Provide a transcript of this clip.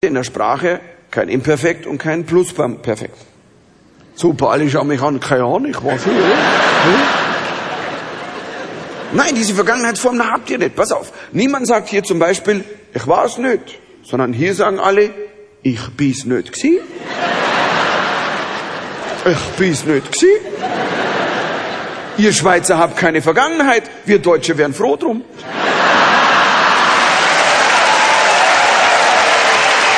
in der Sprache kein Imperfekt und kein Plusquamperfekt. Super, alle schauen mich an, keine Ahnung, ich weiß nicht, oder? Nein, diese Vergangenheitsform habt ihr nicht. Pass auf. Niemand sagt hier zum Beispiel, ich war's nicht. Sondern hier sagen alle, ich bin's nicht gsi. Ich bin's nicht gsi. Ihr Schweizer habt keine Vergangenheit. Wir Deutsche wären froh drum.